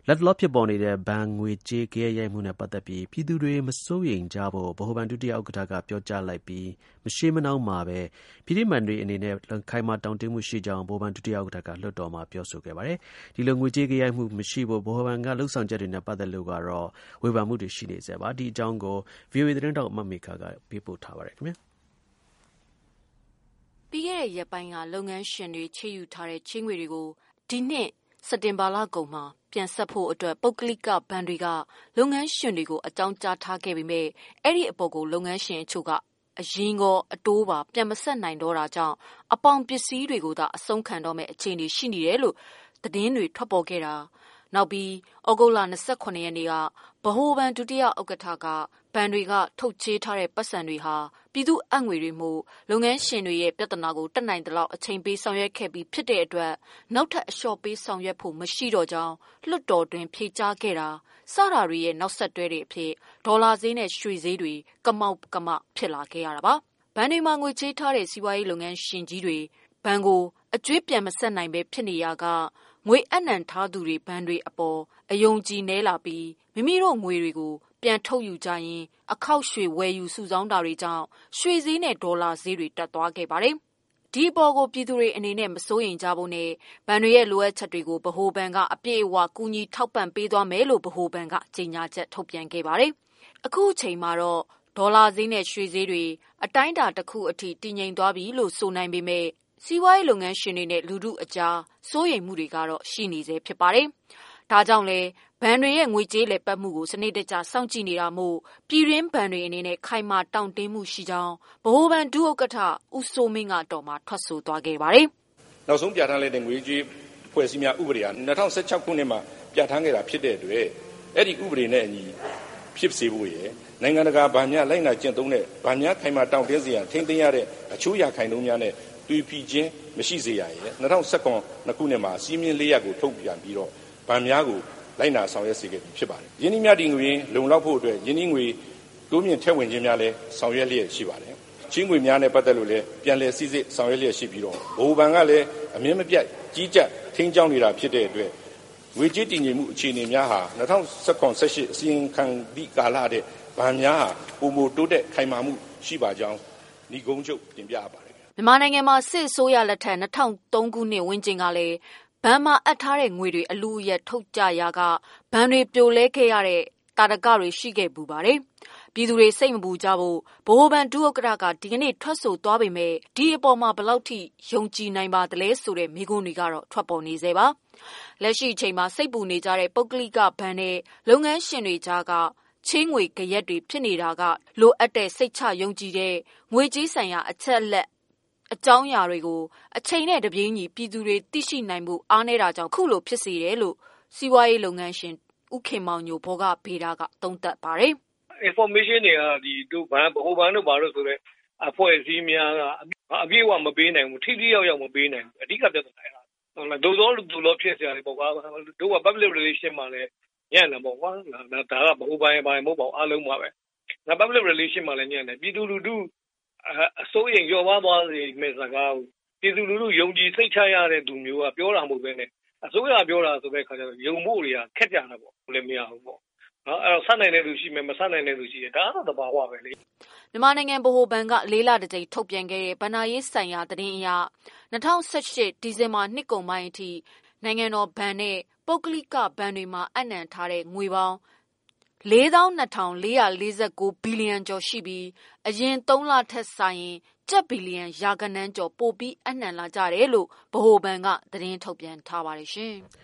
လက်တလောဖြစ်ပေါ်နေတဲ့ဘဏ်ငွေကြေးဂယက်ရိုက်မှုနဲ့ပတ်သက်ပြီးပြည်သူတွေမစိုးရိမ်ကြဖို့ဗဟိုဘဏ်ဒုတိယဥက္ကဋ္ဌကပြောကြားလိုက်ပြီးမရှေးမနှောင်းမှာပဲပြည်ထောင်စုတွေအနေနဲ့ခိုင်မာတောင့်တင်းမှုရှိကြောင်းဗဟိုဘဏ်ဒုတိယဥက္ကဋ္ဌကလွှတ်တော်မှာပြောဆိုခဲ့ပါတယ်။ဒီလိုငွေကြေးဂယက်မှုမရှိဖို့ဗဟိုဘဏ်ကလှုံ့ဆော်ချက်တွေနဲ့ပတ်သက်လို့ကတော့ဝေဖန်မှုတွေရှိနေဆဲပါ။ဒီအကြောင်းကို VOA သတင်းတောက်မမေခကပေးပို့ထားပါတယ်ခင်ဗျာ။ပြီးခဲ့တဲ့ရက်ပိုင်းကလုပ်ငန်းရှင်တွေချေယူထားတဲ့ချေးငွေတွေကိုဒီနှစ်စက်တင်ဘာလကုန်မှာပြန်ဆက်ဖို့အတွက်ပုဂ္ဂလိကဘဏ်တွေကလုပ်ငန်းရှင်တွေကိုအကြောင်းကြားထားခဲ့ပေမဲ့အဲ့ဒီအပေါ်ကိုလုပ်ငန်းရှင်အချို့ကအရင်ကအတိုးပါပြန်မဆက်နိုင်တော့တာကြောင့်အပေါင်ပစ္စည်းတွေကိုသာအဆုံးခံတော့မဲ့အခြေအနေရှိနေတယ်လို့သတင်းတွေထွက်ပေါ်ခဲ့တာနောက်ပြီးဩဂုတ်လ29ရက်နေ့ကဗဟိုဘဏ်ဒုတိယဥက္ကဋ္ဌကဘဏ်တွေကထုတ်ချေးထားတဲ့ပတ်စံတွေဟာပြည်သူ့အငွေတွေမှုလုပ်ငန်းရှင်တွေရဲ့ပြဿနာကိုတက်နိုင်သလောက်အချိန်ပေးဆောင်ရွက်ခဲ့ပြီးဖြစ်တဲ့အတွက်နောက်ထပ်အလျှော့ပေးဆောင်ရွက်ဖို့မရှိတော့ကြောင်းလွှတ်တော်တွင်ဖြေကြားခဲ့တာစတာတွေရဲ့နောက်ဆက်တွဲတွေအဖြစ်ဒေါ်လာဈေးနဲ့ရွှေဈေးတွေကမောက်ကမဖြစ်လာခဲ့ရတာပါဘဏ်တွေမှာငွေချေးထားတဲ့စီးပွားရေးလုပ်ငန်းရှင်ကြီးတွေဘဏ်ကိုအကျွေးပြန်မဆက်နိုင်ပဲဖြစ်နေရကငွေအနှံထားသူတွေဘဏ်တွေအပေါ်အယုံကြည်နဲလာပြီးမိမိတို့ငွေတွေကိုပြန်ထုတ်ယူကြရင်အခောက်ရွှေဝယ်ယူစုဆောင်းတာတွေကြောင့်ရွှေဈေးနဲ့ဒေါ်လာဈေးတွေတက်သွားခဲ့ပါတယ်။ဒီအပေါ်ကိုပြည်သူတွေအနေနဲ့မစိုးရိမ်ကြဖို့နဲ့ဘဏ်တွေရဲ့လိုအပ်ချက်တွေကိုဗဟိုဘဏ်ကအပြည့်အဝကူညီထောက်ပံ့ပေးသွားမယ်လို့ဗဟိုဘဏ်ကကြေညာချက်ထုတ်ပြန်ခဲ့ပါတယ်။အခုအချိန်မှာတော့ဒေါ်လာဈေးနဲ့ရွှေဈေးတွေအတိုင်းအတာတစ်ခုအထိတည်ငြိမ်သွားပြီလို့ဆိုနိုင်ပေမဲ့စီးပွားရေးလုပ်ငန်းရှင်တွေနဲ့လူထုအကြားစိုးရိမ်မှုတွေကတော့ရှိနေသေးဖြစ်ပါတယ်။ဒါကြောင့်လဲဘဏ်တွေရဲ့ငွေကြေးလည်ပတ်မှုကိုစနစ်တကျစောင့်ကြည့်နေတာမို့ပြည်တွင်းဘဏ်တွေအနေနဲ့ခိုင်မာတောင့်တင်းမှုရှိကြောင်းဗဟိုဘဏ်ဒုဥက္ကဋ္ဌဦးစိုးမင်းကတော်မှာထွက်ဆိုသွားခဲ့ပါတယ်။နောက်ဆုံးပြဋ္ဌာန်းလိုက်တဲ့ငွေကြေးဖွဲ့စည်းများဥပဒေဟာ2016ခုနှစ်မှာပြဋ္ဌာန်းခဲ့တာဖြစ်တဲ့အတွက်အဲ့ဒီဥပဒေနဲ့အညီဖြစ်စေဖို့ရယ်နိုင်ငံတကာဗန်များလိုက်နာကျင့်သုံးတဲ့ဗန်များခိုင်မာတောင့်တင်းစေရန်ထိန်းသိမ်းရတဲ့အချိုးရခိုင်နှုန်းများနဲ့တွေ့ပြီးချင်းမရှိစေရရယ်2019ခုနှစ်မှာစီးမြင့်၄ရပ်ကိုထုတ်ပြန်ပြီးတော့ဗန်များကိုလိုက်နာဆောင်ရွက်စေခဲ့ပြီးဖြစ်ပါတယ်။ယင်းဒီမြတ်ဒီငွေလုံလောက်ဖို့အတွက်ယင်းဒီငွေတိုးမြင့်ထည့်ဝင်ခြင်းများလည်းဆောင်ရွက်လျက်ရှိပါတယ်။ချင်းငွေများနဲ့ပတ်သက်လို့လည်းပြန်လည်စစ်ဆေးဆောင်ရွက်လျက်ရှိပြီးတော့ဗဟိုဘဏ်ကလည်းအမြင့်မပြတ်ကြီးကြပ်ထိန်းကျောင်းနေတာဖြစ်တဲ့အတွက်ငွေကြေးတည်ငြိမ်မှုအခြေအနေများဟာ2018အစီရင်ခံသည့်ကာလတဲ့ဗန်များဟာပုံမတိုးတက်ခိုင်မာမှုရှိပါကြောင်းဤကုန်းချုပ်တင်ပြပါတယ်မြန်မာနိုင်ငံမှာစစ်အစိုးရလက်ထက်2003ခုနှစ်ဝန်းကျင်ကလည်းဘဏ်မှာအပ်ထားတဲ့ငွေတွေအလူအယက်ထုတ်ကြရာကဘဏ်တွေပြိုလဲခဲ့ရတဲ့တာတကတွေရှိခဲ့ပူပါတယ်။ပြည်သူတွေစိတ်မပူကြဖို့ဗဟိုဘဏ်ဒုဥက္ကဋ္ဌကဒီကနေ့ထွက်ဆိုသွားပေမဲ့ဒီအပေါ်မှာဘယ်လောက်ထိယုံကြည်နိုင်ပါသလဲဆိုတဲ့မေးခွန်းတွေကတော့ထွက်ပေါ်နေသေးပါ။လက်ရှိအချိန်မှာစိတ်ပူနေကြတဲ့ပုဂ္ဂလိကဘဏ်နဲ့လုပ်ငန်းရှင်တွေကြားကချေးငွေကြရက်တွေဖြစ်နေတာကလိုအပ်တဲ့စိတ်ချယုံကြည်တဲ့ငွေကြေးဆိုင်ရာအချက်အလက်အကြောင်းအရာတွေကိုအချိန်နဲ့တပြေးညီပြည်သူတွေသိရှိနိုင်မှုအားနည်းတာကြောင့်ခုလိုဖြစ်စေတယ်လို့စီးပွားရေးလုပ်ငန်းရှင်ဦးခင်မောင်ညိုဘောကဘေဒါကသုံးသပ်ပါတယ်။ information တွေကဒီတို့ဘဏ်ဗဟိုဘဏ်တို့ဘာလို့ဆိုတော့အဖွဲ့အစည်းများကအပြည့်အဝမပေးနိုင်ဘူးထိထိရောက်ရောက်မပေးနိုင်ဘူးအဓိကပြဿနာအဲ့ဒါဟုတ်လားဒုသောဖြစ်စရာတွေပေါ့ကွာတို့က public relation မှာလည်းညံ့တယ်ပေါ့ကွာဒါကဗဟိုဘဏ်မဟုတ်ပါဘူးအားလုံးပါပဲငါ public relation မှာလည်းညံ့တယ်ပြည်သူလူထုအစိုးရရောပါသွားစေမယ့်စကားကိုပြည်သူလူထုယုံကြည်စိတ်ချရတဲ့သူမျိုးကပြောတာမဟုတ်ဘဲနဲ့အစိုးရပြောတာဆိုတဲ့အခါကျတော့ယုံဖို့တွေကခက်ကြတာပေါ့လည်းမရဘူးပေါ့နော်အဲ့တော့ဆက်နိုင်တဲ့လူရှိမယ်မဆက်နိုင်တဲ့လူရှိတယ်ဒါကတော့သဘာဝပဲလေမြန်မာနိုင်ငံဗဟိုဘဏ်က၄လတစ်ကြိမ်ထုတ်ပြန်ခဲ့တဲ့ဘဏ္ဍာရေးဆိုင်ရာသတင်းအရ2018ဒီဇင်ဘာနှစ်ကုန်ပိုင်းအထိနိုင်ငံတော်ဘဏ်နဲ့ပုဂ္ဂလိကဘဏ်တွေမှာအနှံထားတဲ့ငွေပေါင်း42,449 ဘီလီယံကျော်ရှိပြီးအရင်3လထက်စာရင်ကျပ်ဘီလီယံရာခိုင်နှန်းကျော်ပိုပြီးအနှံလာကြတယ်လို့ဗဟိုဘဏ်ကသတင်းထုတ်ပြန်ထားပါတယ်ရှင်။